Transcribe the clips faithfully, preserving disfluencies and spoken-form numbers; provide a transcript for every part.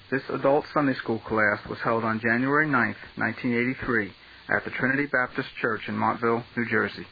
This adult Sunday school class was held on January ninth, nineteen eighty-three, at the Trinity Baptist Church in Montville, New Jersey.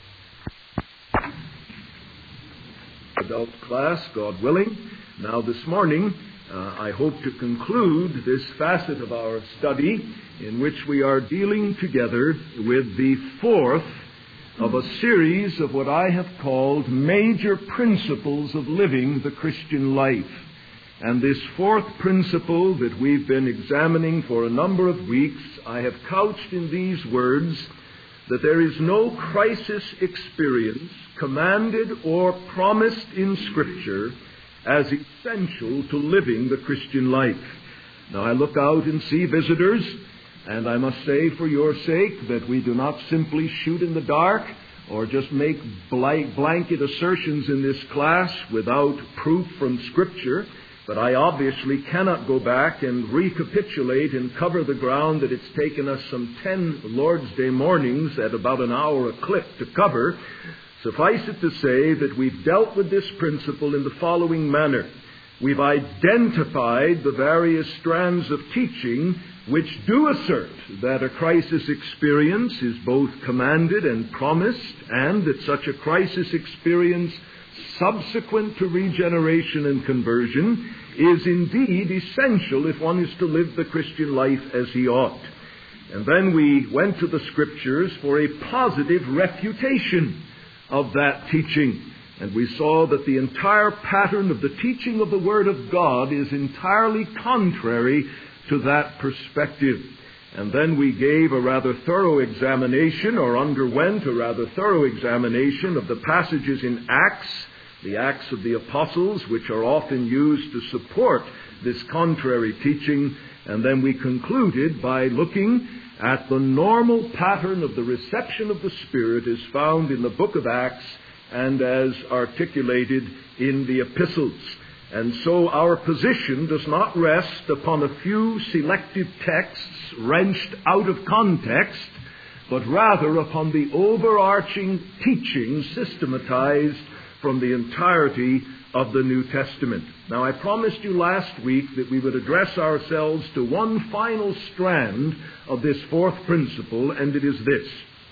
Adult class, God willing. Now this morning, uh, I hope to conclude this facet of our study in which we are dealing together with the fourth of a series of what I have called major principles of living the Christian life. And this fourth principle that we've been examining for a number of weeks, I have couched in these words, that there is no crisis experience commanded or promised in Scripture as essential to living the Christian life. Now I look out and see visitors, and I must say for your sake that we do not simply shoot in the dark or just make blanket assertions in this class without proof from Scripture. But I obviously cannot go back and recapitulate and cover the ground that it's taken us some ten Lord's Day mornings at about an hour a clip to cover. Suffice it to say that we've dealt with this principle in the following manner. We've identified the various strands of teaching which do assert that a crisis experience is both commanded and promised, and that such a crisis experience subsequent to regeneration and conversion is indeed essential if one is to live the Christian life as he ought. And then we went to the Scriptures for a positive refutation of that teaching. And we saw that the entire pattern of the teaching of the Word of God is entirely contrary to that perspective. And then we gave a rather thorough examination, or underwent a rather thorough examination of the passages in Acts, the Acts of the Apostles, which are often used to support this contrary teaching. And then we concluded by looking at the normal pattern of the reception of the Spirit as found in the book of Acts and as articulated in the epistles. And so our position does not rest upon a few selected texts wrenched out of context, but rather upon the overarching teaching systematized from the entirety of the New Testament. Now, I promised you last week that we would address ourselves to one final strand of this fourth principle, and it is this.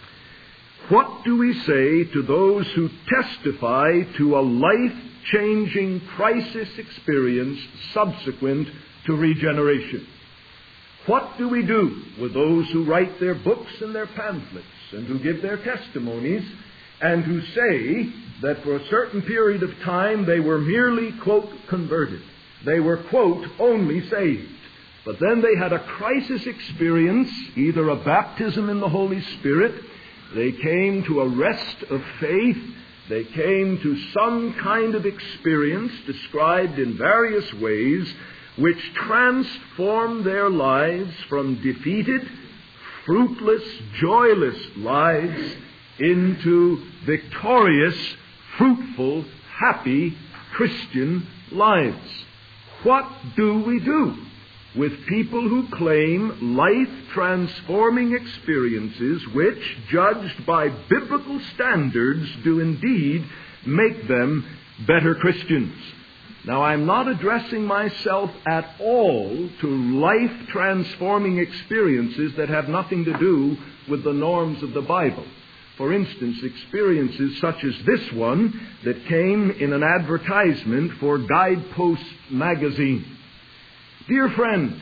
What do we say to those who testify to a life-changing crisis experience subsequent to regeneration? What do we do with those who write their books and their pamphlets and who give their testimonies and who say that for a certain period of time they were merely, quote, converted? They were, quote, only saved. But then they had a crisis experience, either a baptism in the Holy Spirit, they came to a rest of faith, they came to some kind of experience described in various ways which transformed their lives from defeated, fruitless, joyless lives into victorious, fruitful, happy Christian lives. What do we do with people who claim life-transforming experiences which, judged by biblical standards, do indeed make them better Christians? Now, I'm not addressing myself at all to life-transforming experiences that have nothing to do with the norms of the Bible. For instance, experiences such as this one that came in an advertisement for Guidepost magazine. Dear friend,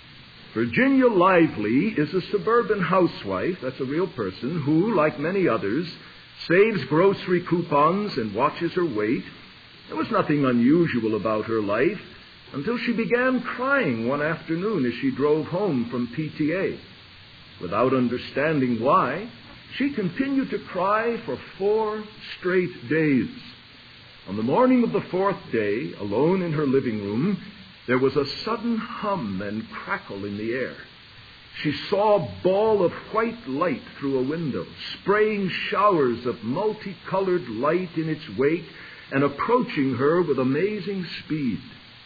Virginia Lively is a suburban housewife, that's a real person, who, like many others, saves grocery coupons and watches her weight. There was nothing unusual about her life until she began crying one afternoon as she drove home from P T A. Without understanding why, she continued to cry for four straight days. On the morning of the fourth day, alone in her living room, there was a sudden hum and crackle in the air. She saw a ball of white light through a window, spraying showers of multicolored light in its wake and approaching her with amazing speed.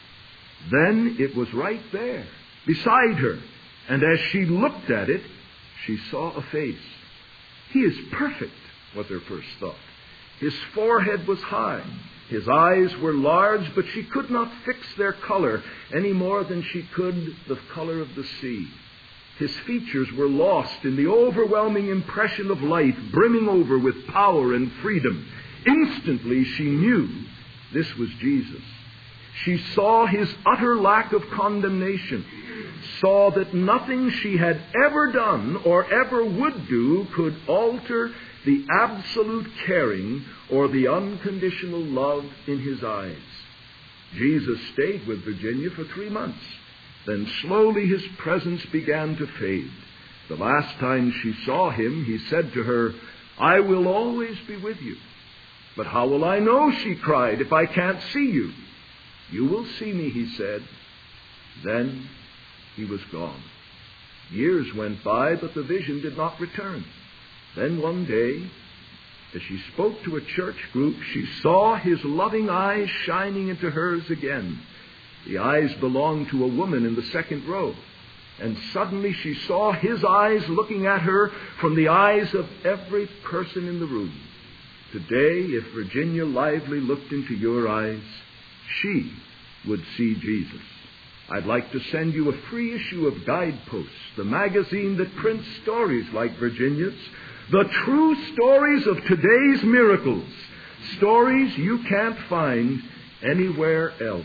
Then it was right there, beside her, and as she looked at it, she saw a face. He is perfect, was her first thought. His forehead was high. His eyes were large, but she could not fix their color any more than she could the color of the sea. His features were lost in the overwhelming impression of life, brimming over with power and freedom. Instantly she knew this was Jesus. She saw his utter lack of condemnation, saw that nothing she had ever done or ever would do could alter the absolute caring or the unconditional love in his eyes. Jesus stayed with Virginia for three months. Then slowly his presence began to fade. The last time she saw him, he said to her, "I will always be with you." "But how will I know," she cried, "if I can't see you?" "You will see me," he said. Then he was gone. Years went by, but the vision did not return. Then one day, as she spoke to a church group, she saw his loving eyes shining into hers again. The eyes belonged to a woman in the second row. And suddenly she saw his eyes looking at her from the eyes of every person in the room. Today, if Virginia Lively looked into your eyes, she would see Jesus. I'd like to send you a free issue of Guideposts, the magazine that prints stories like Virginia's, the true stories of today's miracles, stories you can't find anywhere else.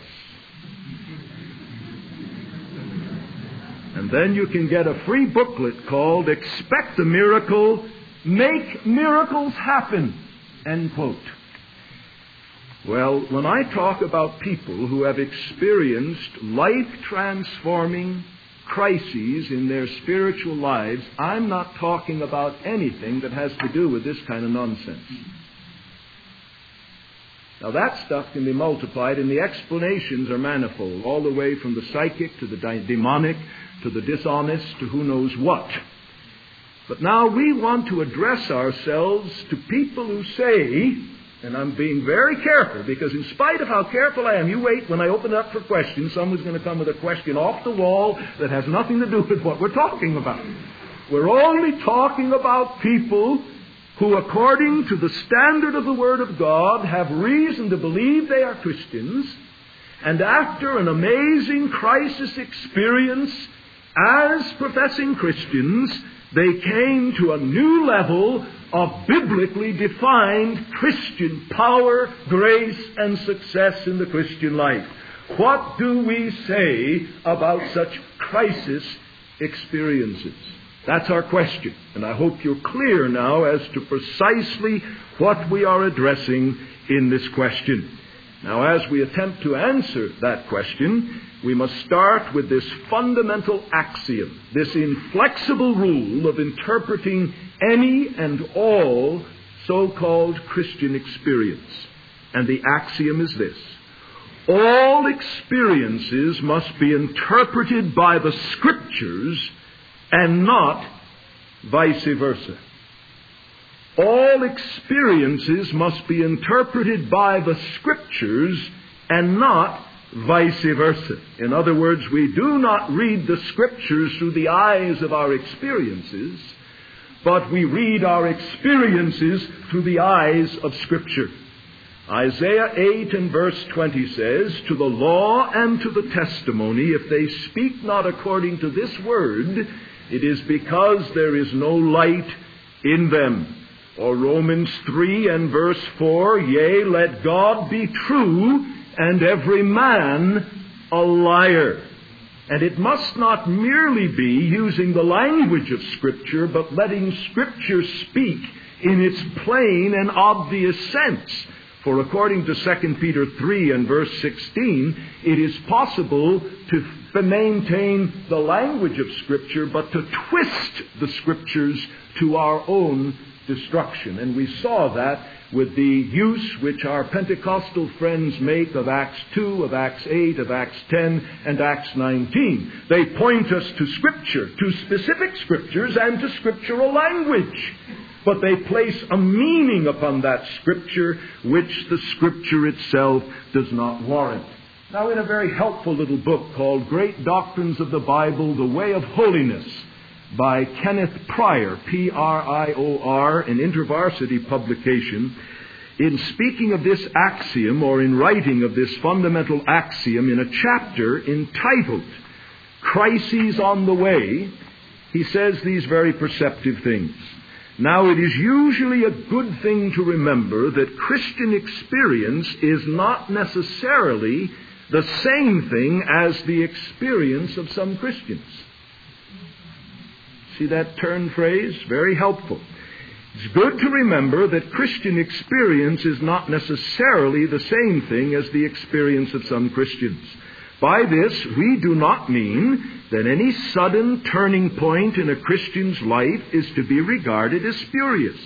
And then you can get a free booklet called Expect a Miracle, Make Miracles Happen, end quote. Well, when I talk about people who have experienced life-transforming crises in their spiritual lives, I'm not talking about anything that has to do with this kind of nonsense. Now that stuff can be multiplied, and the explanations are manifold, all the way from the psychic to the demonic to the dishonest to who knows what. But now we want to address ourselves to people who say, and I'm being very careful, because in spite of how careful I am, you wait, when I open it up for questions, someone's going to come with a question off the wall that has nothing to do with what we're talking about. We're only talking about people who, according to the standard of the Word of God, have reason to believe they are Christians, and after an amazing crisis experience as professing Christians, they came to a new level of biblically defined Christian power, grace, and success in the Christian life. What do we say about such crisis experiences? That's our question. And I hope you're clear now as to precisely what we are addressing in this question. Now, as we attempt to answer that question, we must start with this fundamental axiom, this inflexible rule of interpreting any and all so-called Christian experience. And the axiom is this: all experiences must be interpreted by the Scriptures and not vice versa. All experiences must be interpreted by the Scriptures and not vice versa. In other words, we do not read the Scriptures through the eyes of our experiences, but we read our experiences through the eyes of Scripture. Isaiah eight and verse twenty says, "To the law and to the testimony, if they speak not according to this word, it is because there is no light in them." Or Romans three and verse four, "Yea, let God be true, and every man a liar." And it must not merely be using the language of Scripture, but letting Scripture speak in its plain and obvious sense. For according to Second Peter three and verse sixteen, it is possible to maintain the language of Scripture, but to twist the Scriptures to our own destruction. And we saw that with the use which our Pentecostal friends make of Acts two, of Acts eight, of Acts ten, and Acts nineteen. They point us to Scripture, to specific Scriptures, and to scriptural language. But they place a meaning upon that Scripture which the Scripture itself does not warrant. Now, in a very helpful little book called Great Doctrines of the Bible, The Way of Holiness, by Kenneth Pryor, P R I O R, an InterVarsity publication, in speaking of this axiom, or in writing of this fundamental axiom in a chapter entitled Crises on the Way, he says these very perceptive things. Now, it is usually a good thing to remember that Christian experience is not necessarily the same thing as the experience of some Christians. See that turn phrase? Very helpful. It's good to remember that Christian experience is not necessarily the same thing as the experience of some Christians. By this, we do not mean that any sudden turning point in a Christian's life is to be regarded as spurious.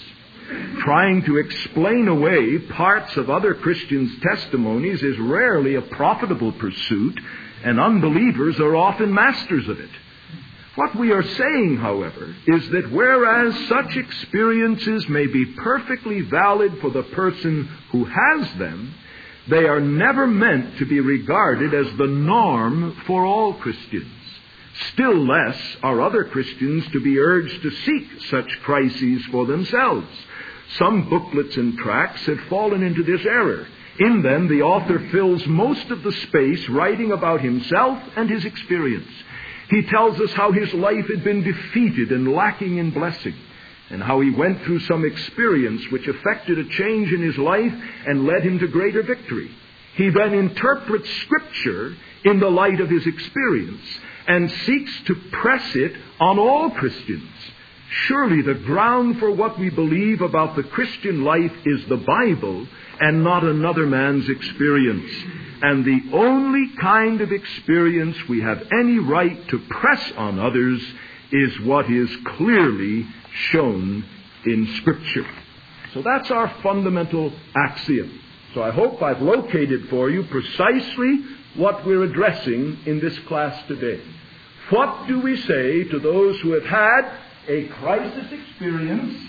Trying to explain away parts of other Christians' testimonies is rarely a profitable pursuit, and unbelievers are often masters of it. What we are saying, however, is that whereas such experiences may be perfectly valid for the person who has them, they are never meant to be regarded as the norm for all Christians. Still less are other Christians to be urged to seek such crises for themselves. Some booklets and tracts have fallen into this error. In them, the author fills most of the space writing about himself and his experience. He tells us how his life had been defeated and lacking in blessing, and how he went through some experience which effected a change in his life and led him to greater victory. He then interprets Scripture in the light of his experience and seeks to press it on all Christians. Surely the ground for what we believe about the Christian life is the Bible and not another man's experience. And the only kind of experience we have any right to press on others is what is clearly shown in Scripture. So that's our fundamental axiom. So I hope I've located for you precisely what we're addressing in this class today. What do we say to those who have had a crisis experience?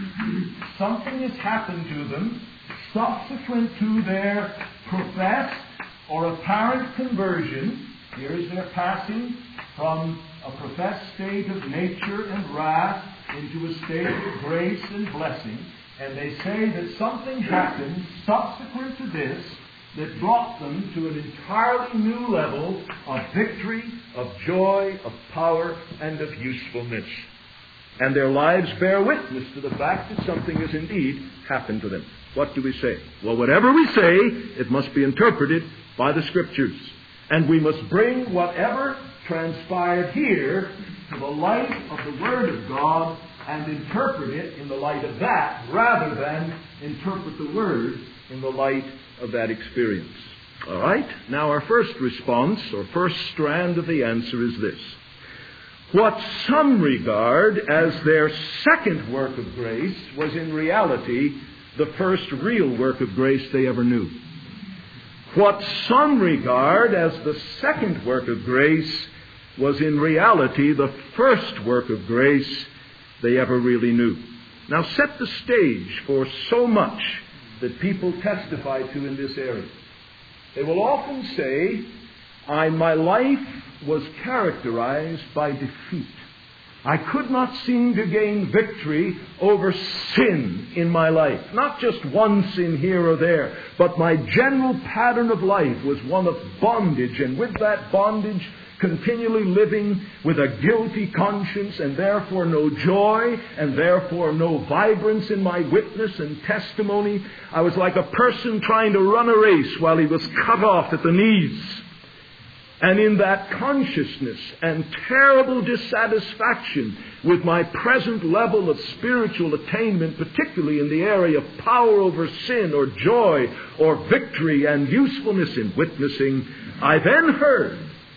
Something has happened to them subsequent to their professed or apparent conversion. Here is their passing from a professed state of nature and wrath into a state of grace and blessing. And they say that something happened subsequent to this that brought them to an entirely new level of victory, of joy, of power, and of usefulness. And their lives bear witness to the fact that something has indeed happened to them. What do we say? Well, whatever we say, it must be interpreted by the Scriptures. And we must bring whatever transpired here to the light of the Word of God and interpret it in the light of that, rather than interpret the Word in the light of that experience. All right? Now our first response, or first strand of the answer is this. What some regard as their second work of grace was in reality the first real work of grace they ever knew. What some regard as the second work of grace was in reality the first work of grace they ever really knew. Now set the stage for so much that people testify to in this area. They will often say, I, my life was characterized by defeat. I could not seem to gain victory over sin in my life. Not just one sin here or there, but my general pattern of life was one of bondage, and with that bondage, continually living with a guilty conscience, and therefore no joy, and therefore no vibrance in my witness and testimony. I was like a person trying to run a race while he was cut off at the knees. And in that consciousness and terrible dissatisfaction with my present level of spiritual attainment, particularly in the area of power over sin or joy or victory and usefulness in witnessing, I then heard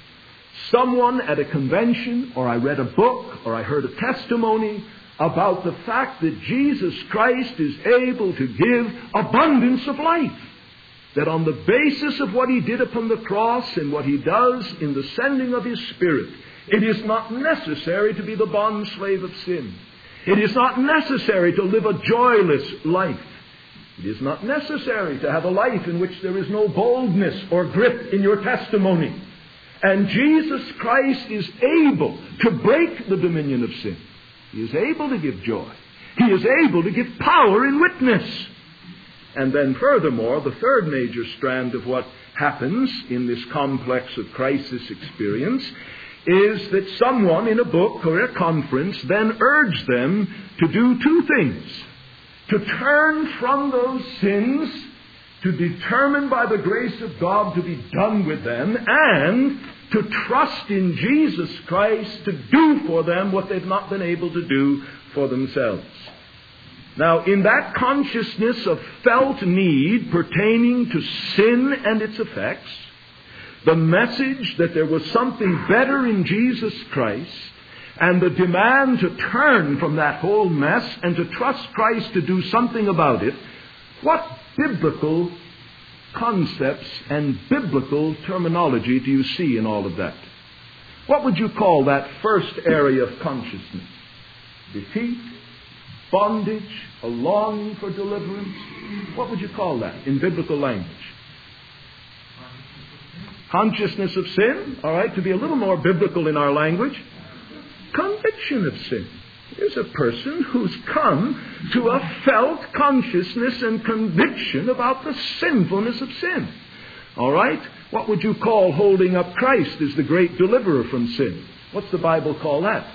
someone at a convention, or I read a book, or I heard a testimony about the fact that Jesus Christ is able to give abundance of life. That on the basis of what He did upon the cross and what He does in the sending of His Spirit, it is not necessary to be the bondslave of sin. It is not necessary to live a joyless life. It is not necessary to have a life in which there is no boldness or grip in your testimony. And Jesus Christ is able to break the dominion of sin. He is able to give joy. He is able to give power in witness. And then furthermore, the third major strand of what happens in this complex of crisis experience is that someone in a book or a conference then urged them to do two things. To turn from those sins, to determine by the grace of God to be done with them, and to trust in Jesus Christ to do for them what they've not been able to do for themselves. Now, in that consciousness of felt need pertaining to sin and its effects, the message that there was something better in Jesus Christ, and the demand to turn from that whole mess and to trust Christ to do something about it, what biblical concepts and biblical terminology do you see in all of that? What would you call that first area of consciousness? Defeat, bondage, a longing for deliverance? What would you call that in biblical language? Consciousness of sin, all right, to be a little more biblical in our language. Conviction of sin. Here's a person who's come to a felt consciousness and conviction about the sinfulness of sin. All right? What would you call holding up Christ as the great deliverer from sin? What's the Bible call that?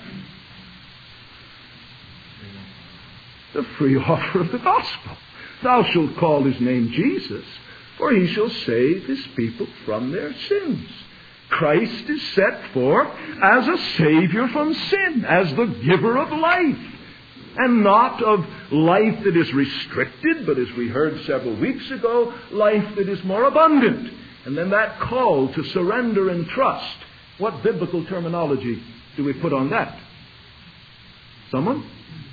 The free offer of the gospel. Thou shalt call his name Jesus, for he shall save his people from their sins. Christ is set forth as a Savior from sin, as the giver of life. And not of life that is restricted, but as we heard several weeks ago, life that is more abundant. And then that call to surrender and trust. What biblical terminology do we put on that? Someone?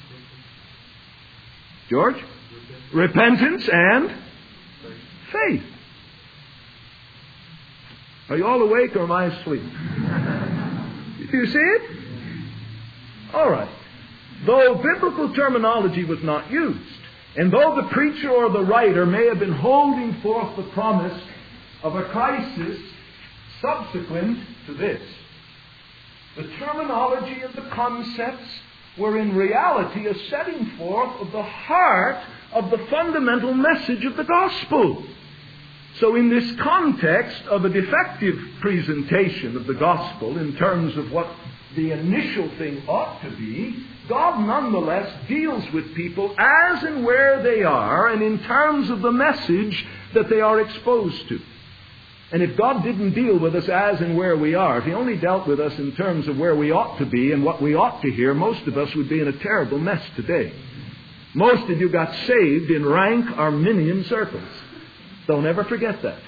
George? Repentance and faith. Are you all awake or am I asleep? Do you see it? All right. Though biblical terminology was not used, and though the preacher or the writer may have been holding forth the promise of a crisis subsequent to this, the terminology and the concepts were in reality a setting forth of the heart of the fundamental message of the gospel. So in this context of a defective presentation of the gospel in terms of what the initial thing ought to be, God nonetheless deals with people as and where they are and in terms of the message that they are exposed to. And if God didn't deal with us as and where we are, if He only dealt with us in terms of where we ought to be and what we ought to hear, most of us would be in a terrible mess today. Most of you got saved in rank Arminian circles. Don't ever forget that.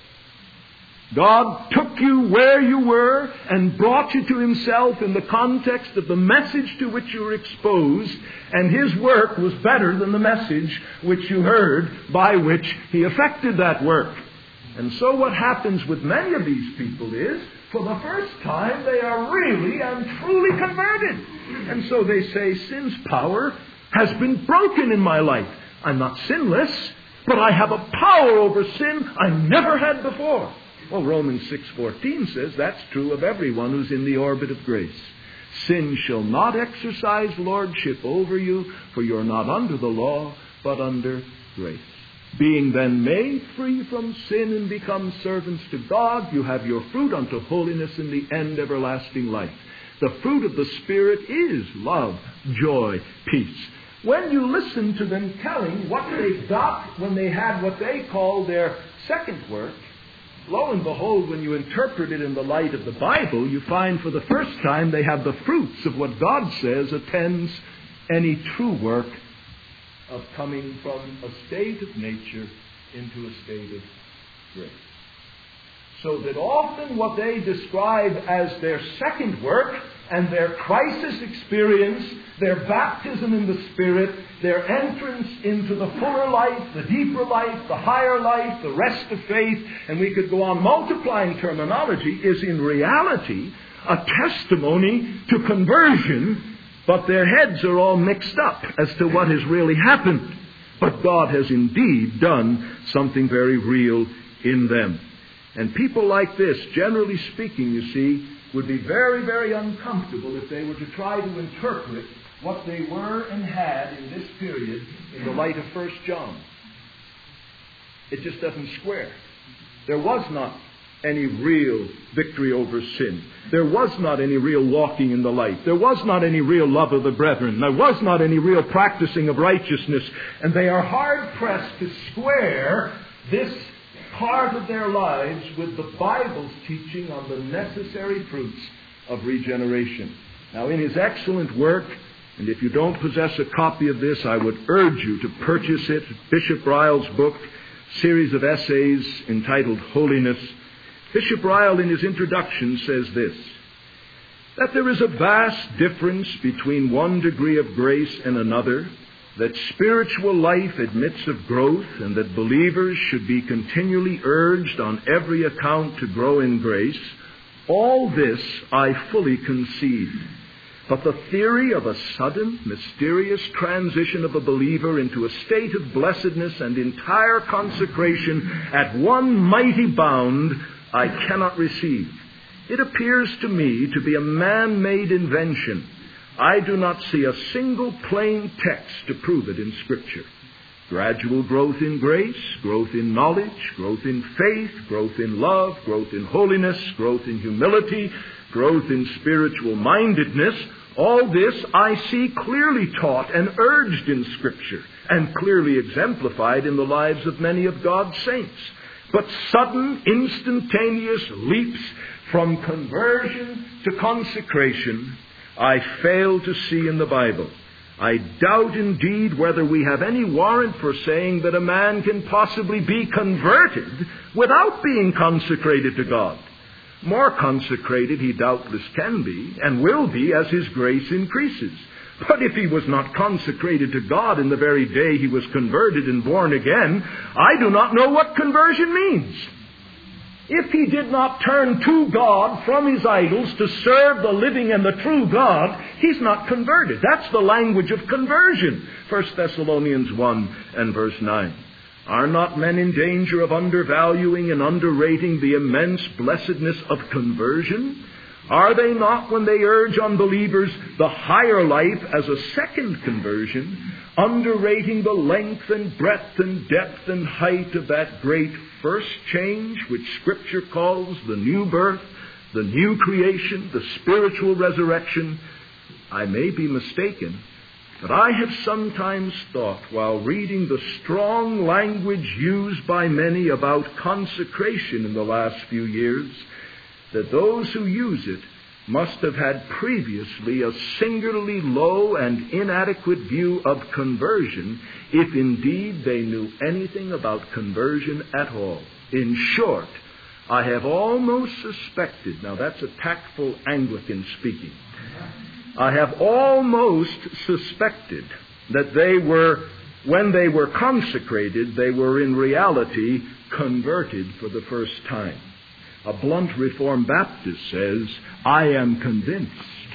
God took you where you were and brought you to Himself in the context of the message to which you were exposed, and His work was better than the message which you heard, by which He effected that work. And so what happens with many of these people is, for the first time, they are really and truly converted. And so they say, sin's power has been broken in my life. I'm not sinless, but I have a power over sin I never had before. Well, Romans six fourteen says that's true of everyone who's in the orbit of grace. Sin shall not exercise lordship over you, for you're not under the law, but under grace. Being then made free from sin and become servants to God, you have your fruit unto holiness in the end everlasting life. The fruit of the Spirit is love, joy, peace. When you listen to them telling what they got when they had what they call their second work, lo and behold, when you interpret it in the light of the Bible, you find for the first time they have the fruits of what God says attends any true work of coming from a state of nature into a state of grace. So that often what they describe as their second work and their crisis experience, their baptism in the Spirit, their entrance into the fuller life, the deeper life, the higher life, the rest of faith, and we could go on multiplying terminology, is in reality a testimony to conversion, but their heads are all mixed up as to what has really happened. But God has indeed done something very real in them. And people like this, generally speaking, you see, would be very, very uncomfortable if they were to try to interpret what they were and had in this period in the light of First John. It just doesn't square. There was not any real victory over sin. There was not any real walking in the light. There was not any real love of the brethren. There was not any real practicing of righteousness. And they are hard-pressed to square this part of their lives with the Bible's teaching on the necessary fruits of regeneration. Now, in his excellent work, and if you don't possess a copy of this, I would urge you to purchase it, Bishop Ryle's book, series of essays entitled Holiness. Bishop Ryle, in his introduction, says this, that there is a vast difference between one degree of grace and another, that spiritual life admits of growth, and that believers should be continually urged on every account to grow in grace. All this I fully concede. But the theory of a sudden, mysterious transition of a believer into a state of blessedness and entire consecration at one mighty bound, I cannot receive. It appears to me to be a man-made invention. I do not see a single plain text to prove it in Scripture. Gradual growth in grace, growth in knowledge, growth in faith, growth in love, growth in holiness, growth in humility, growth in spiritual mindedness, all this I see clearly taught and urged in Scripture and clearly exemplified in the lives of many of God's saints. But sudden, instantaneous leaps from conversion to consecration I fail to see in the Bible. I doubt indeed whether we have any warrant for saying that a man can possibly be converted without being consecrated to God. More consecrated he doubtless can be and will be as his grace increases. But if he was not consecrated to God in the very day he was converted and born again, I do not know what conversion means. If he did not turn to God from his idols to serve the living and the true God, he's not converted. That's the language of conversion. First Thessalonians one and verse nine. Are not men in danger of undervaluing and underrating the immense blessedness of conversion? Are they not, when they urge unbelievers the higher life as a second conversion, underrating the length and breadth and depth and height of that great first change which Scripture calls the new birth, the new creation, the spiritual resurrection? I may be mistaken, but I have sometimes thought, while reading the strong language used by many about consecration in the last few years, that those who use it must have had previously a singularly low and inadequate view of conversion, if indeed they knew anything about conversion at all. In short, I have almost suspected, now that's a tactful Anglican speaking, I have almost suspected that they were, when they were consecrated, they were in reality converted for the first time. A blunt Reformed Baptist says, I am convinced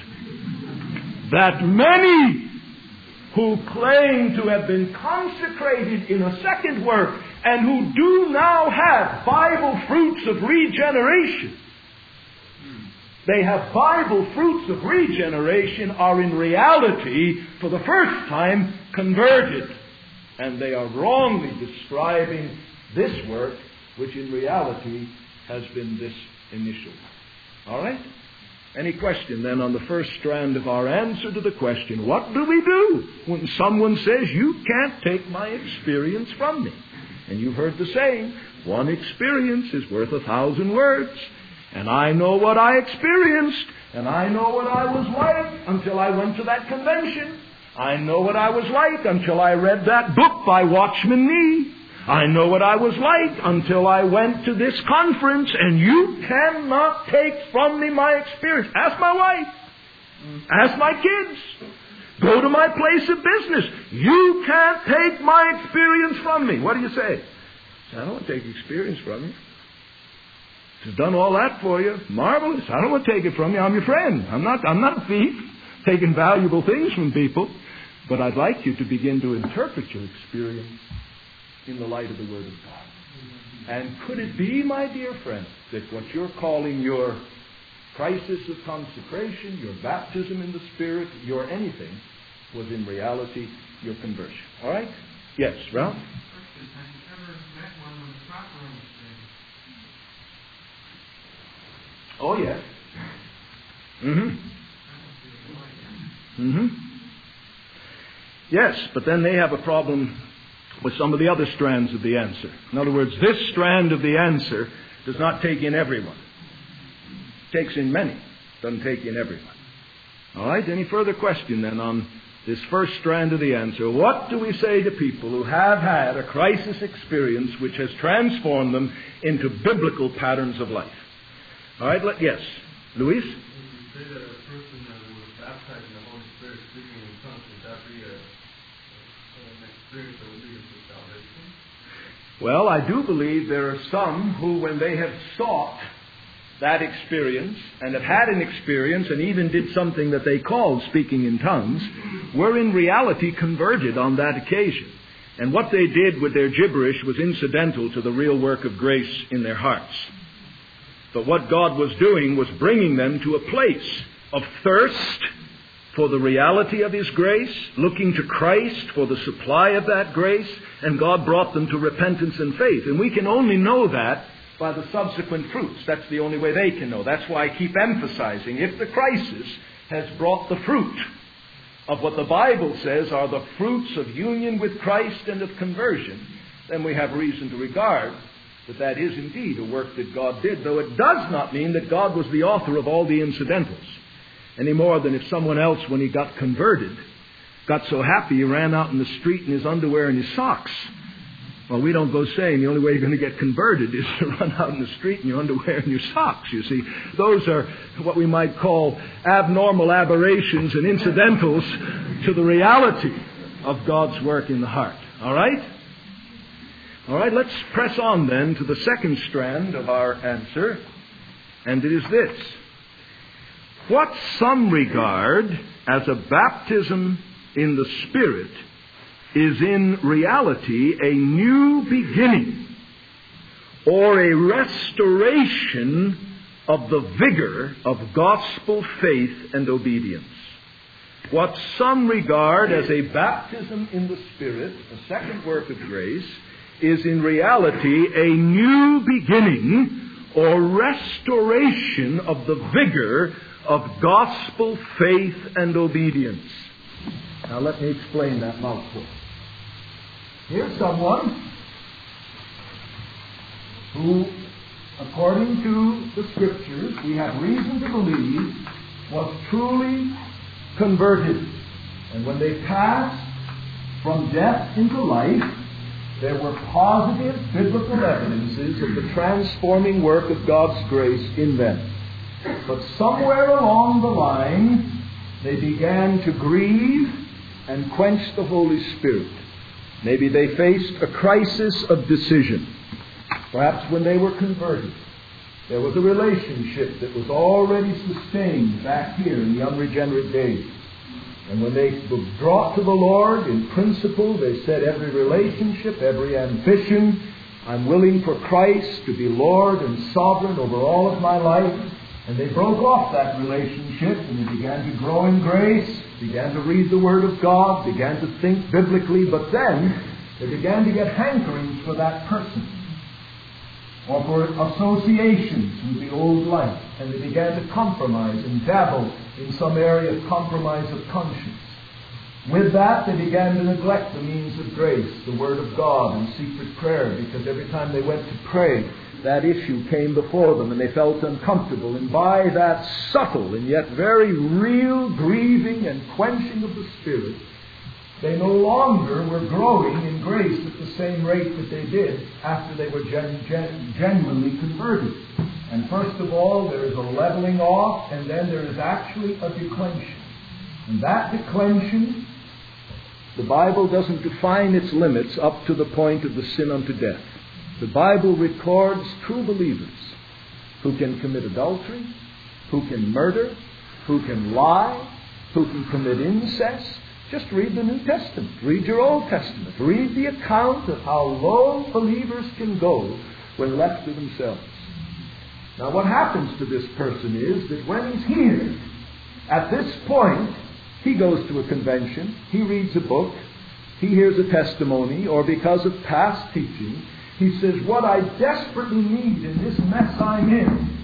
that many who claim to have been consecrated in a second work and who do now have Bible fruits of regeneration, they have Bible fruits of regeneration, are in reality, for the first time, converted. And they are wrongly describing this work, which in reality has been this initial. All right? Any question then on the first strand of our answer to the question, what do we do when someone says, you can't take my experience from me? And you've heard the saying, one experience is worth a thousand words. And I know what I experienced, and I know what I was like until I went to that convention. I know what I was like until I read that book by Watchman Nee. I know what I was like until I went to this conference, and you cannot take from me my experience. Ask my wife. Ask my kids. Go to my place of business. You can't take my experience from me. What do you say? I don't want to take experience from you. It's done all that for you. Marvelous. I don't want to take it from you. I'm your friend. I'm not, I'm not a thief, taking valuable things from people. But I'd like you to begin to interpret your experience in the light of the Word of God. And could it be, my dear friend, that what you're calling your crisis of consecration, your baptism in the Spirit, your anything, was in reality your conversion? All right? Yes, Ralph? Have you ever met one Oh, yes. Mm-hmm. Mm-hmm. Yes, but then they have a problem with some of the other strands of the answer. In other words, this strand of the answer does not take in everyone. It takes in many. Doesn't take in everyone. All right, any further question then on this first strand of the answer? What do we say to people who have had a crisis experience which has transformed them into biblical patterns of life? All right, let, yes. Luis? Would you say that a person that was baptized in the Holy Spirit speaking in tongues, would that be a, an experience that would lead to salvation? Well, I do believe there are some who, when they have sought that experience and have had an experience and even did something that they called speaking in tongues, were in reality converted on that occasion. And what they did with their gibberish was incidental to the real work of grace in their hearts. But what God was doing was bringing them to a place of thirst for the reality of His grace, looking to Christ for the supply of that grace, and God brought them to repentance and faith. And we can only know that by the subsequent fruits. That's the only way they can know. That's why I keep emphasizing, if the crisis has brought the fruit of what the Bible says are the fruits of union with Christ and of conversion, then we have reason to regard that that is indeed a work that God did, though it does not mean that God was the author of all the incidentals, any more than if someone else, when he got converted, got so happy he ran out in the street in his underwear and his socks. Well, we don't go saying the only way you're going to get converted is to run out in the street in your underwear and your socks, you see. Those are what we might call abnormal aberrations and incidentals to the reality of God's work in the heart. All right? All right, let's press on then to the second strand of our answer, and it is this. What some regard as a baptism in the Spirit is in reality a new beginning or a restoration of the vigor of gospel faith and obedience. What some regard as a baptism in the Spirit, a second work of grace, is in reality a new beginning or restoration of the vigor of gospel faith and obedience. Now let me explain that mouthful. Here's someone who, according to the Scriptures, we have reason to believe was truly converted. And when they passed from death into life, there were positive biblical evidences of the transforming work of God's grace in them. But somewhere along the line, they began to grieve and quench the Holy Spirit. Maybe they faced a crisis of decision. Perhaps when they were converted, there was a relationship that was already sustained back here in the unregenerate days. And when they were brought to the Lord, in principle, they said, every relationship, every ambition, I'm willing for Christ to be Lord and sovereign over all of my life. And they broke off that relationship and they began to grow in grace, began to read the Word of God, began to think biblically, but then they began to get hankerings for that person or for associations with the old life, and they began to compromise and dabble in some area of compromise of conscience. With that, they began to neglect the means of grace, the Word of God, and secret prayer, because every time they went to pray, that issue came before them and they felt uncomfortable. And by that subtle and yet very real grieving and quenching of the Spirit, they no longer were growing in grace at the same rate that they did after they were gen- gen- genuinely converted. And first of all, there is a leveling off, and then there is actually a declension. And that declension, the Bible doesn't define its limits up to the point of the sin unto death. The Bible records true believers who can commit adultery, who can murder, who can lie, who can commit incest. Just read the New Testament. Read your Old Testament. Read the account of how low believers can go when left to themselves. Now what happens to this person is that when he's here, at this point, he goes to a convention, he reads a book, he hears a testimony, or because of past teaching, he says, what I desperately need in this mess I'm in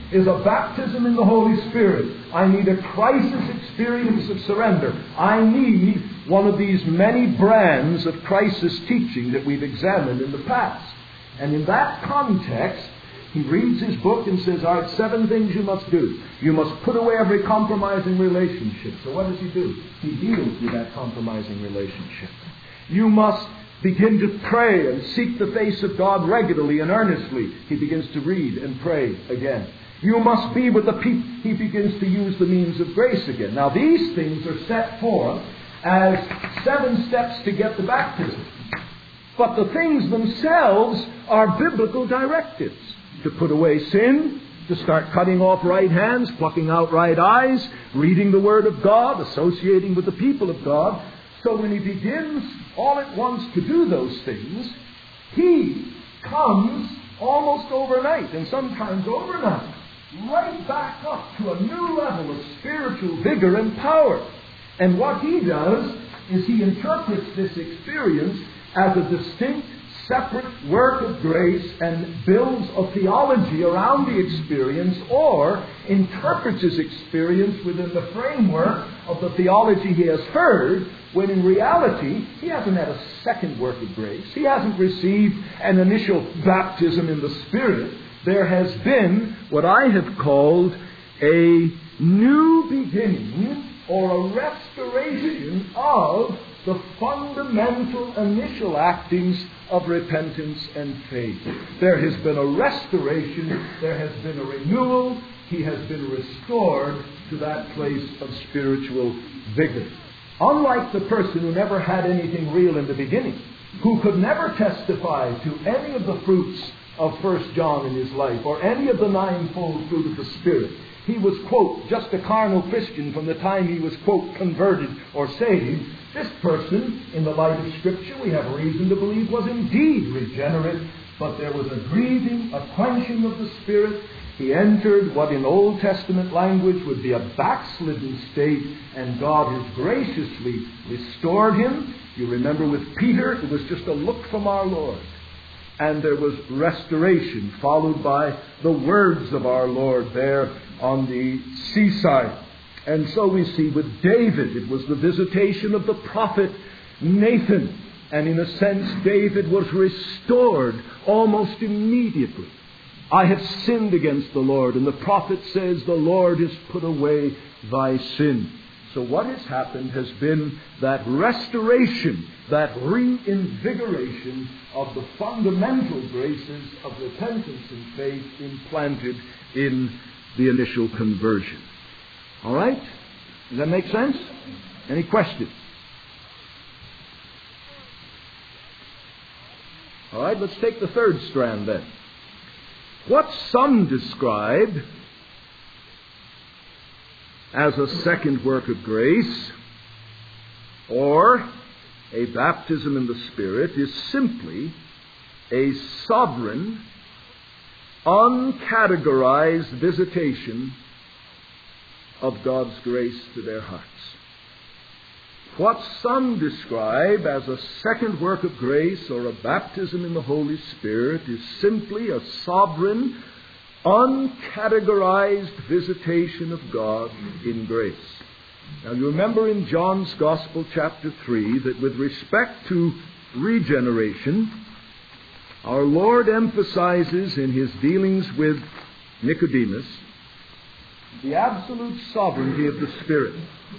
is a baptism in the Holy Spirit. I need a crisis experience of surrender. I need one of these many brands of crisis teaching that we've examined in the past. And in that context, he reads his book and says, all right, seven things you must do. You must put away every compromising relationship. So what does he do? He deals with that compromising relationship. You must begin to pray and seek the face of God regularly and earnestly. He begins to read and pray again. You must be with the people. He begins to use the means of grace again. Now these things are set forth as seven steps to get the baptism. But the things themselves are biblical directives. To put away sin, to start cutting off right hands, plucking out right eyes, reading the Word of God, associating with the people of God. So when he begins all at once to do those things, he comes almost overnight, and sometimes overnight, right back up to a new level of spiritual vigor and power. And what he does is he interprets this experience as a distinct, separate work of grace and builds a theology around the experience, or interprets his experience within the framework of the theology he has heard, when in reality he hasn't had a second work of grace. He hasn't received an initial baptism in the Spirit. There has been what I have called a new beginning, or a restoration of the fundamental initial actings of repentance and faith. There has been a restoration, there has been a renewal, he has been restored to that place of spiritual vigor. Unlike the person who never had anything real in the beginning, who could never testify to any of the fruits of First John in his life, or any of the ninefold fruit of the Spirit. He was, quote, just a carnal Christian from the time he was, quote, converted or saved. This person, in the light of Scripture, we have reason to believe was indeed regenerate, but there was a grieving, a quenching of the Spirit. He entered what in Old Testament language would be a backslidden state, and God has graciously restored him. You remember with Peter, it was just a look from our Lord. And there was restoration, followed by the words of our Lord there on the seaside. And so we see with David, it was the visitation of the prophet Nathan. And in a sense, David was restored almost immediately. I have sinned against the Lord. And the prophet says, the Lord has put away thy sin. So what has happened has been that restoration, that reinvigoration of the fundamental graces of repentance and faith implanted in the initial conversion. All right? Does that make sense? Any questions? All right, let's take the third strand then. What some describe as a second work of grace, or a baptism in the Spirit, is simply a sovereign, uncategorized visitation of God's grace to their hearts. What some describe as a second work of grace or a baptism in the Holy Spirit is simply a sovereign, uncategorized visitation of God in grace. Now you remember in John's Gospel chapter three that with respect to regeneration, our Lord emphasizes in his dealings with Nicodemus the absolute sovereignty of the Spirit,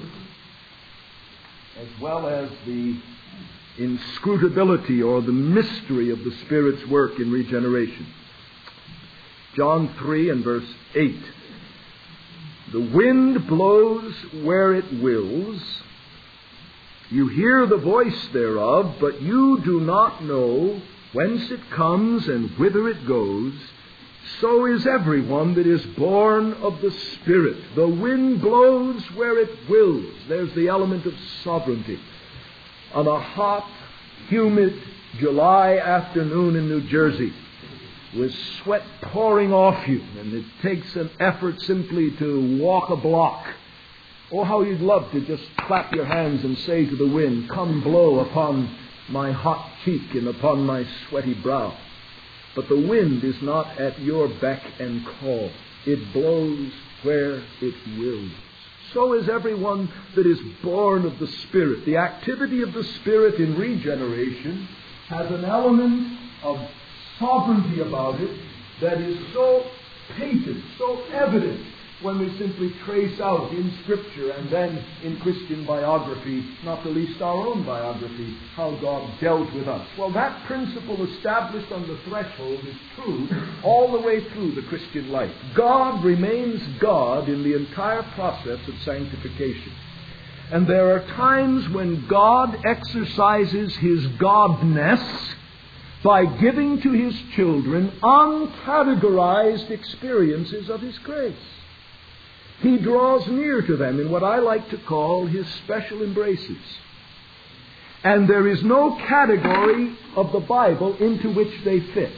as well as the inscrutability or the mystery of the Spirit's work in regeneration. John three and verse eight. The wind blows where it wills. You hear the voice thereof, but you do not know whence it comes and whither it goes. So is everyone that is born of the Spirit. The wind blows where it wills. There's the element of sovereignty. On a hot, humid July afternoon in New Jersey, with sweat pouring off you, and it takes an effort simply to walk a block. Oh, how you'd love to just clap your hands and say to the wind, come blow upon my hot cheek and upon my sweaty brow. But the wind is not at your beck and call. it blows where it wills. So is everyone that is born of the Spirit. The activity of the Spirit in regeneration has an element of sovereignty about it that is so patent, so evident, when we simply trace out in Scripture and then in Christian biography, not the least our own biography, how God dealt with us. Well, that principle established on the threshold is true all the way through the Christian life. God remains God in the entire process of sanctification. And there are times when God exercises His Godness by giving to His children uncategorized experiences of His grace. He draws near to them in what I like to call His special embraces. And there is no category of the Bible into which they fit.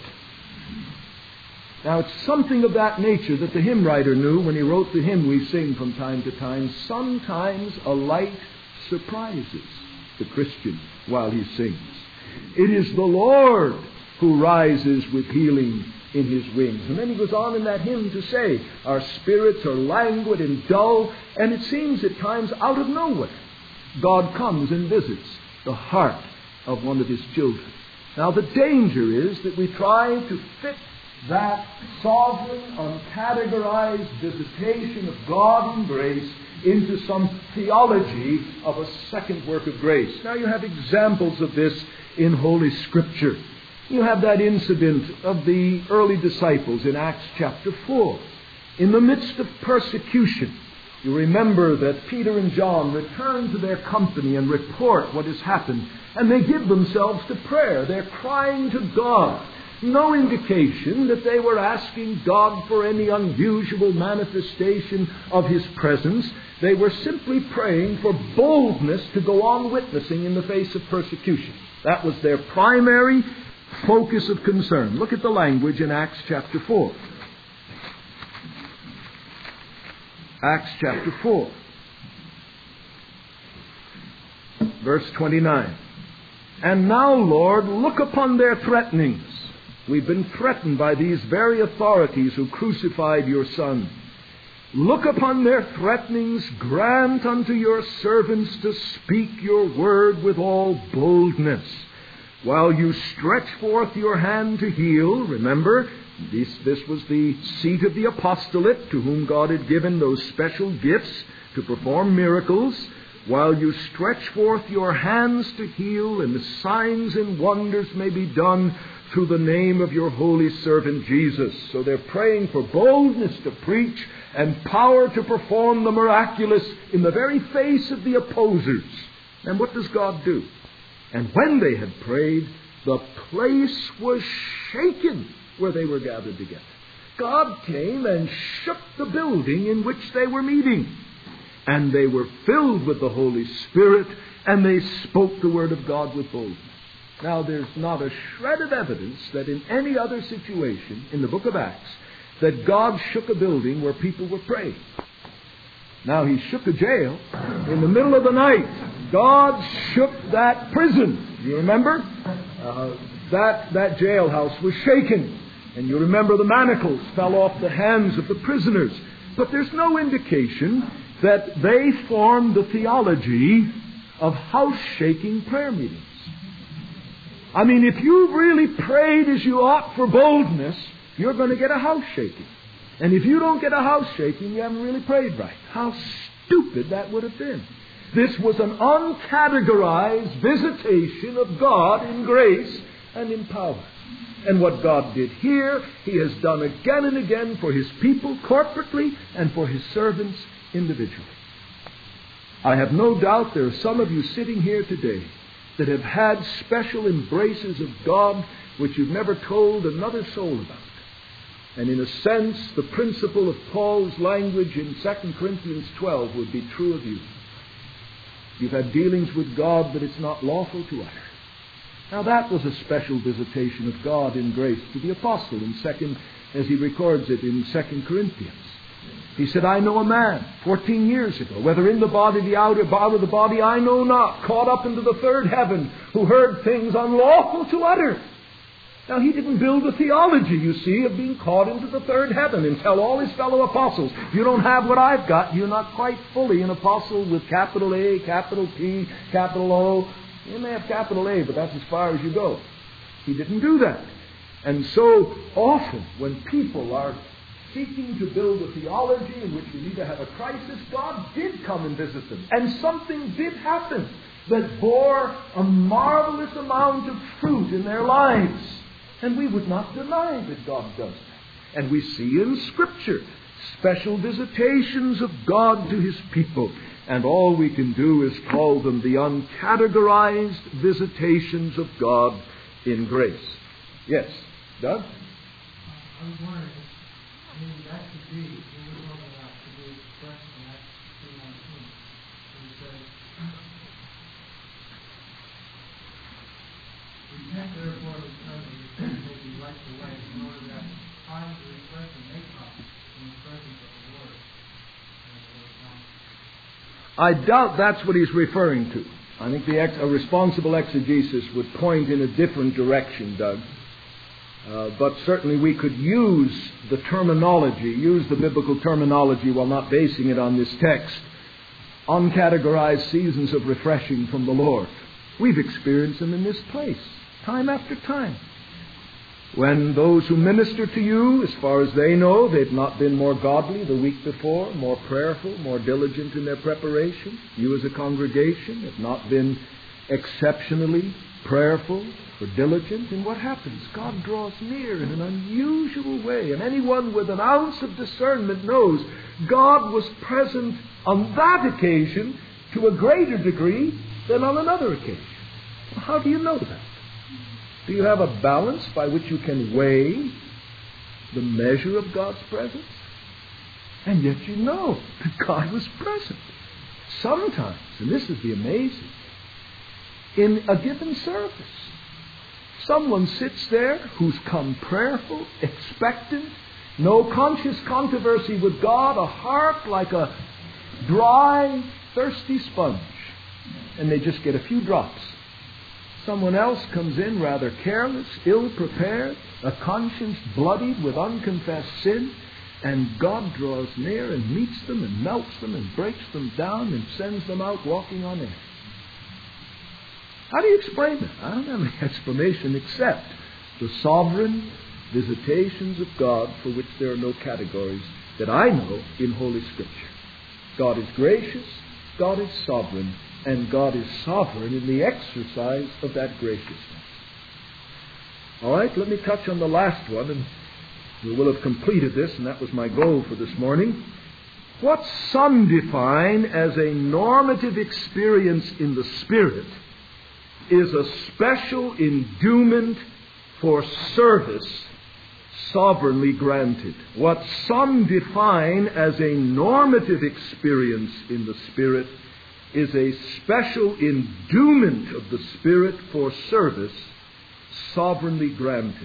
Now, it's something of that nature that the hymn writer knew when he wrote the hymn we sing from time to time. Sometimes a light surprises the Christian while he sings. It is the Lord who rises with healing in His wings. And then he goes on in that hymn to say, our spirits are languid and dull, and it seems at times out of nowhere, God comes and visits the heart of one of His children. Now the danger is that we try to fit that sovereign, uncategorized visitation of God in grace into some theology of a second work of grace. Now you have examples of this in Holy Scripture. You have that incident of the early disciples in Acts chapter four. In the midst of persecution, you remember that Peter and John return to their company and report what has happened. And they give themselves to prayer. They're crying to God. No indication that they were asking God for any unusual manifestation of His presence. They were simply praying for boldness to go on witnessing in the face of persecution. That was their primary focus of concern. Look at the language in Acts chapter four. Acts chapter four, verse twenty-nine. And now, Lord, look upon their threatenings. We've been threatened by these very authorities who crucified your Son. Look upon their threatenings. Grant unto your servants to speak your word with all boldness. While you stretch forth your hand to heal, remember, this, this was the seat of the apostolate to whom God had given those special gifts to perform miracles. While you stretch forth your hands to heal, and the signs and wonders may be done through the name of your holy servant Jesus. So they're praying for boldness to preach and power to perform the miraculous in the very face of the opposers. And what does God do? And when they had prayed, the place was shaken where they were gathered together. God came and shook the building in which they were meeting. And they were filled with the Holy Spirit, and they spoke the word of God with boldness. Now, there's not a shred of evidence that in any other situation in the book of Acts that God shook a building where people were praying. Now, He shook a jail in the middle of the night. God shook that prison. You remember? Uh, that, that jailhouse was shaken. And you remember the manacles fell off the hands of the prisoners. But there's no indication that they formed the theology of house-shaking prayer meetings. I mean, if you've really prayed as you ought for boldness, you're going to get a house shaking. And if you don't get a house shaking, you haven't really prayed right. How stupid that would have been. This was an uncategorized visitation of God in grace and in power. And what God did here, He has done again and again for His people corporately and for His servants individually. I have no doubt there are some of you sitting here today that have had special embraces of God which you've never told another soul about. And in a sense, the principle of Paul's language in Second Corinthians twelve would be true of you. You've had dealings with God that it's not lawful to utter. Now that was a special visitation of God in grace to the apostle in second, as he records it in Second Corinthians. He said, I know a man, fourteen years ago, whether in the body, the outer, out of the body, I know not, caught up into the third heaven, who heard things unlawful to utter. Now, he didn't build a theology, you see, of being caught into the third heaven and tell all his fellow apostles, you don't have what I've got, you're not quite fully an apostle with capital A, capital P, capital O. You may have capital A, but that's as far as you go. He didn't do that. And so often, when people are seeking to build a theology in which you need to have a crisis, God did come and visit them. And something did happen that bore a marvelous amount of fruit in their lives. And we would not deny that God does that. And we see in Scripture special visitations of God to His people. And all we can do is call them the uncategorized visitations of God in grace. Yes, Doug? I was wondering if maybe that could be, we were talking about to be expressed in Acts two nineteen. He says, repent therefore of the Son of your sins may be wiped away, in order that time to refreshing may come in the presence of the Lord. I doubt that's what he's referring to. I think the ex- a responsible exegesis would point in a different direction, Doug. Uh, but certainly we could use the terminology, use the biblical terminology while not basing it on this text. Uncategorized seasons of refreshing from the Lord. We've experienced them in this place, time after time. When those who minister to you, as far as they know, they've not been more godly the week before, more prayerful, more diligent in their preparation. You as a congregation have not been exceptionally prayerful or diligent. And what happens? God draws near in an unusual way. And anyone with an ounce of discernment knows God was present on that occasion to a greater degree than on another occasion. How do you know that? Do you have a balance by which you can weigh the measure of God's presence? And yet you know that God was present. Sometimes, and this is the amazing, in a given service, someone sits there who's come prayerful, expectant, no conscious controversy with God, a heart like a dry, thirsty sponge, and they just get a few drops. Someone else comes in rather careless, ill-prepared, a conscience bloodied with unconfessed sin, and God draws near and meets them and melts them and breaks them down and sends them out walking on air. How do you explain that? I don't have any explanation except the sovereign visitations of God for which there are no categories that I know in Holy Scripture. God is gracious, God is sovereign, and God is sovereign in the exercise of that graciousness. All right, let me touch on the last one, and we will have completed this, and that was my goal for this morning. What some define as a normative experience in the Spirit is a special endowment for service sovereignly granted. What some define as a normative experience in the Spirit is a special endowment of the Spirit for service sovereignly granted.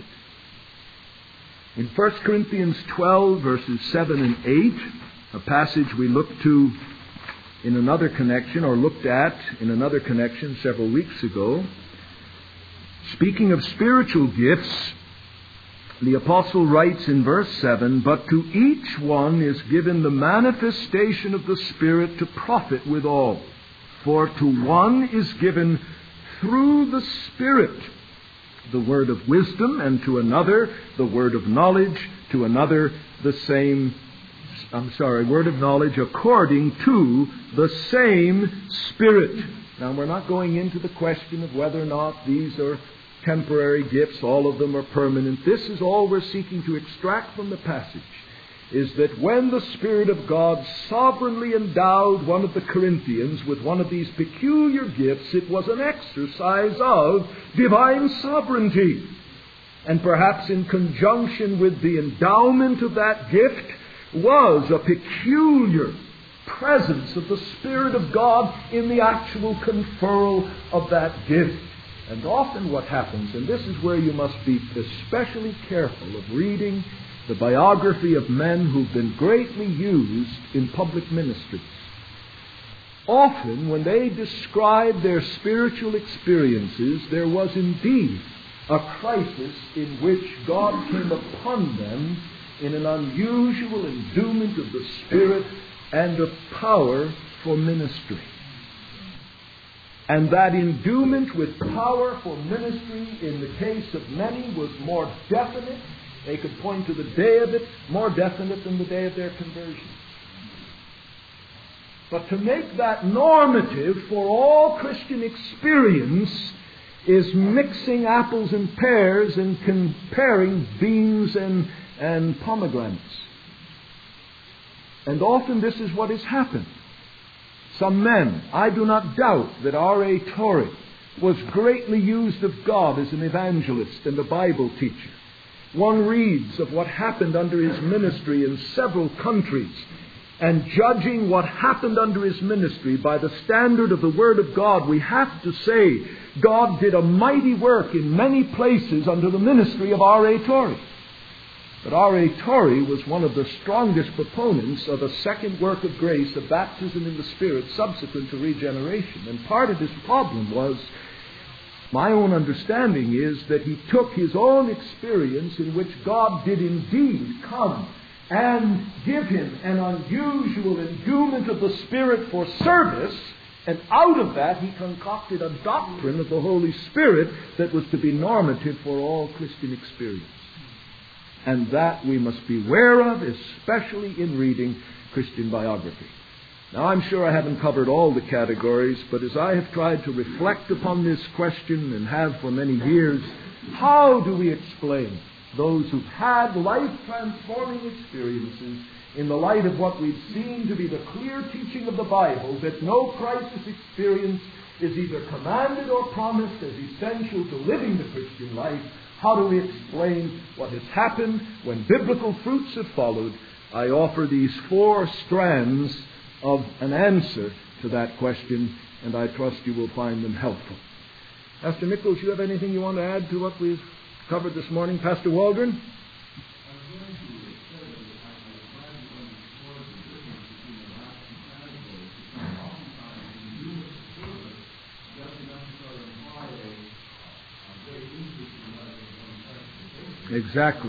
In First Corinthians twelve, verses seven and eight, a passage we looked to in another connection, or looked at in another connection several weeks ago, speaking of spiritual gifts, the apostle writes in verse seven, "But to each one is given the manifestation of the Spirit to profit withal. For to one is given through the Spirit the word of wisdom, and to another the word of knowledge, to another the same, I'm sorry, word of knowledge according to the same Spirit." Now, we're not going into the question of whether or not these are temporary gifts, all of them are permanent. This is all we're seeking to extract from the passage, is that when the Spirit of God sovereignly endowed one of the Corinthians with one of these peculiar gifts, it was an exercise of divine sovereignty. And perhaps in conjunction with the endowment of that gift was a peculiar presence of the Spirit of God in the actual conferral of that gift. And often what happens, and this is where you must be especially careful of reading the biography of men who've been greatly used in public ministries. Often, when they described their spiritual experiences, there was indeed a crisis in which God came upon them in an unusual endowment of the Spirit and of power for ministry. And that endowment with power for ministry in the case of many was more definite. They could point to the day of it, more definite than the day of their conversion. But to make that normative for all Christian experience is mixing apples and pears and comparing beans and, and pomegranates. And often this is what has happened. Some men, I do not doubt that R A Torrey was greatly used of God as an evangelist and a Bible teacher. One reads of what happened under his ministry in several countries, and judging what happened under his ministry by the standard of the Word of God, we have to say God did a mighty work in many places under the ministry of R A Torrey. But R A Torrey was one of the strongest proponents of a second work of grace, of baptism in the Spirit, subsequent to regeneration. And part of his problem was, my own understanding is that he took his own experience in which God did indeed come and give him an unusual endowment of the Spirit for service, and out of that he concocted a doctrine of the Holy Spirit that was to be normative for all Christian experience. And that we must beware of, especially in reading Christian biography. Now, I'm sure I haven't covered all the categories, but as I have tried to reflect upon this question, and have for many years, how do we explain those who've had life-transforming experiences in the light of what we've seen to be the clear teaching of the Bible, that no crisis experience is either commanded or promised as essential to living the Christian life? How do we explain what has happened when biblical fruits have followed? I offer these four strands of an answer to that question, and I trust you will find them helpful. Pastor Nichols, you have anything you want to add to what we've covered this morning? Pastor Waldron? Exactly.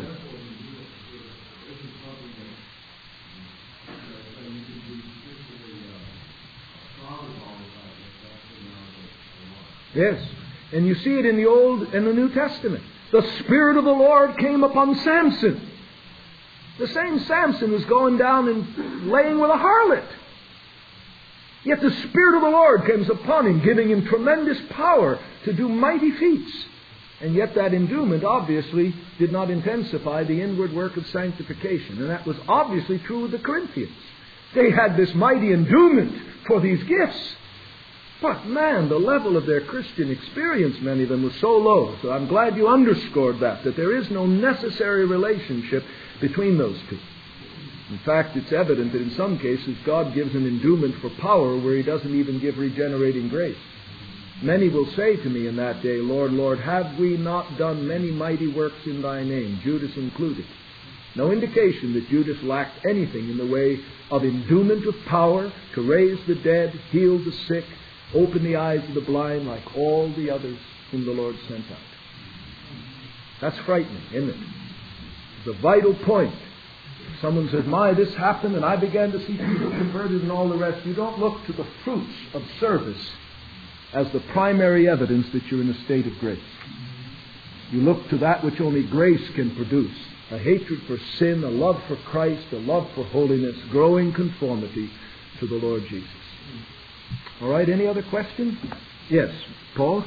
Yes. And you see it in the Old and the New Testament. The Spirit of the Lord came upon Samson. The same Samson was going down and laying with a harlot. Yet the Spirit of the Lord comes upon him, giving him tremendous power to do mighty feats. And yet that endowment obviously did not intensify the inward work of sanctification. And that was obviously true of the Corinthians. They had this mighty endowment for these gifts. But man, the level of their Christian experience, many of them, was so low. So I'm glad you underscored that, that there is no necessary relationship between those two. In fact, it's evident that in some cases God gives an endowment for power where He doesn't even give regenerating grace. Many will say to me in that day, Lord, Lord, have we not done many mighty works in Thy name, Judas included? No indication that Judas lacked anything in the way of endowment of power to raise the dead, heal the sick, open the eyes of the blind like all the others whom the Lord sent out. That's frightening, isn't it? It's a vital point. If someone says, my, this happened and I began to see people converted and all the rest, you don't look to the fruits of service as the primary evidence that you're in a state of grace. You look to that which only grace can produce. A hatred for sin, a love for Christ, a love for holiness, growing conformity to the Lord Jesus. All right, any other questions? Yes, Paul?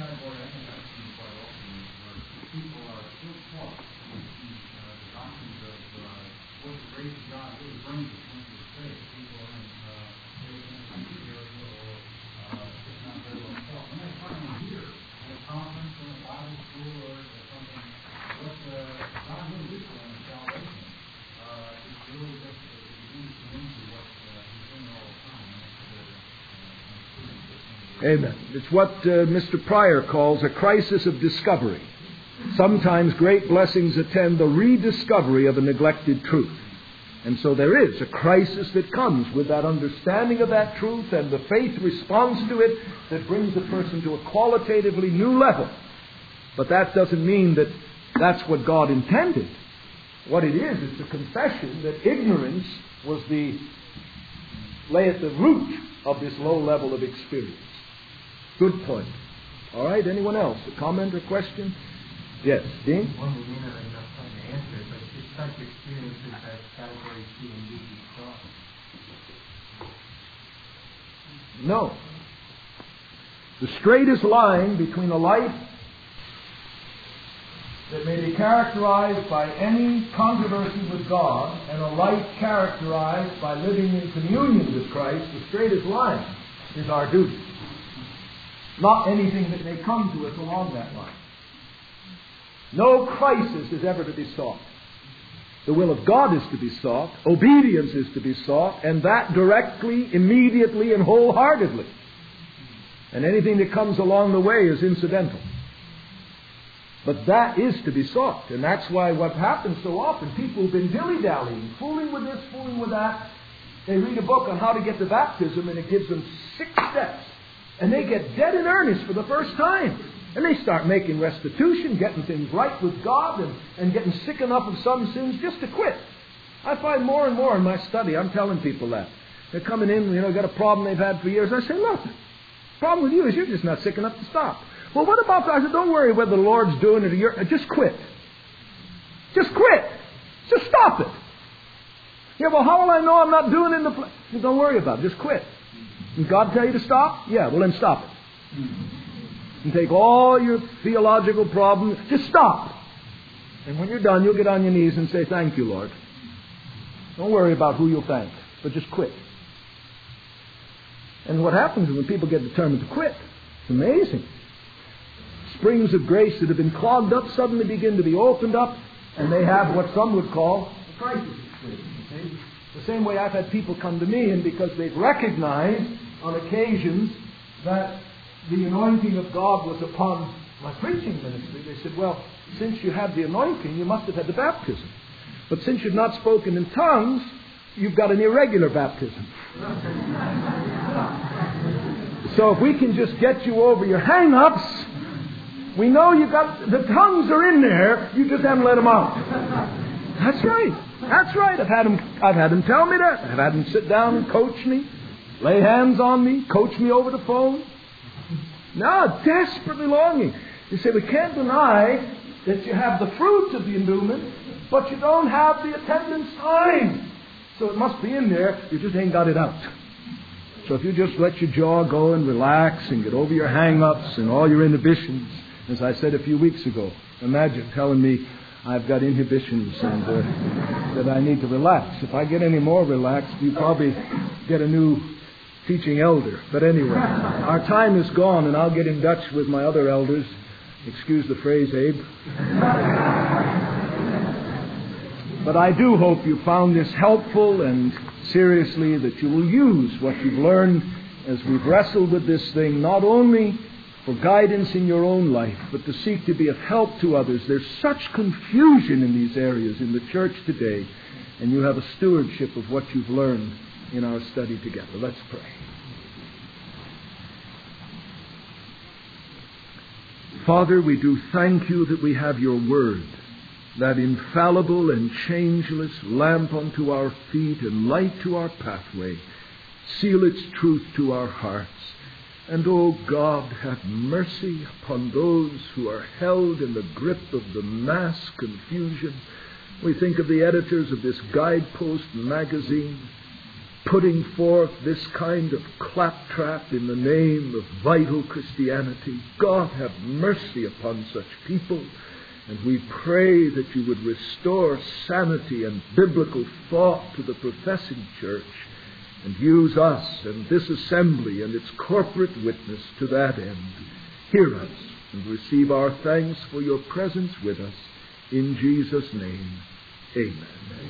Amen. It's what uh, Mister Pryor calls a crisis of discovery. Sometimes great blessings attend the rediscovery of a neglected truth. And so there is a crisis that comes with that understanding of that truth and the faith response to it that brings a person to a qualitatively new level. But that doesn't mean that that's what God intended. What it is, it's a confession that ignorance was the lay at the root of this low level of experience. Good point. All right, anyone else? A comment or question? Yes, Dean? One we may not have enough time to answer, but it's such experiences as category C and D cross. No. The straightest line between a life that may be characterized by any controversy with God and a life characterized by living in communion with Christ, the straightest line is our duty. Not anything that may come to us along that line. No crisis is ever to be sought. The will of God is to be sought, obedience is to be sought, and that directly, immediately, and wholeheartedly. And anything that comes along the way is incidental. But that is to be sought. And that's why what happens so often, people who've been dilly-dallying, fooling with this, fooling with that, they read a book on how to get to baptism and it gives them six steps. And they get dead in earnest for the first time. And they start making restitution, getting things right with God, and, and getting sick enough of some sins just to quit. I find more and more in my study, I'm telling people that. They're coming in, you know, got a problem they've had for years. I say, look, the problem with you is you're just not sick enough to stop. Well, what about that? I said, don't worry whether the Lord's doing it or you're... Just quit. Just quit. Just stop it. Yeah, well, how will I know I'm not doing it in the... Pl-? Said, don't worry about it. Just quit. Did God tell you to stop? Yeah, well, then stop it. And take all your theological problems. Just stop. And when you're done, you'll get on your knees and say, thank you, Lord. Don't worry about who you'll thank, but just quit. And what happens is when people get determined to quit, it's amazing. Springs of grace that have been clogged up suddenly begin to be opened up, and they have what some would call a crisis experience. The same way I've had people come to me, and because they've recognized on occasions that the anointing of God was upon my preaching ministry, they said, well, since you had the anointing, you must have had the baptism. But since you've not spoken in tongues, you've got an irregular baptism. So if we can just get you over your hang-ups, we know you got the tongues are in there. You just haven't let them out. That's right. That's right. I've had them. I've had them tell me that. I've had them sit down and coach me, lay hands on me, coach me over the phone. No, desperately longing. You say we can't deny that you have the fruits of the endowment, but you don't have the attendant sign. So it must be in there. You just ain't got it out. So if you just let your jaw go and relax and get over your hang-ups and all your inhibitions. As I said a few weeks ago, imagine telling me I've got inhibitions and uh, that I need to relax. If I get any more relaxed, you probably get a new teaching elder. But anyway, our time is gone, and I'll get in Dutch with my other elders. Excuse the phrase, Abe. But I do hope you found this helpful, and seriously that you will use what you've learned as we've wrestled with this thing, not only for guidance in your own life, but to seek to be of help to others. There's such confusion in these areas in the church today, and you have a stewardship of what you've learned in our study together. Let's pray. Father, we do thank you that we have your word, that infallible and changeless lamp unto our feet and light to our pathway. Seal its truth to our hearts. And, O God, have mercy upon those who are held in the grip of the mass confusion. We think of the editors of this Guidepost magazine putting forth this kind of claptrap in the name of vital Christianity. God, have mercy upon such people. And we pray that you would restore sanity and biblical thought to the professing church, and use us and this assembly and its corporate witness to that end. Hear us and receive our thanks for your presence with us. In Jesus' name, amen.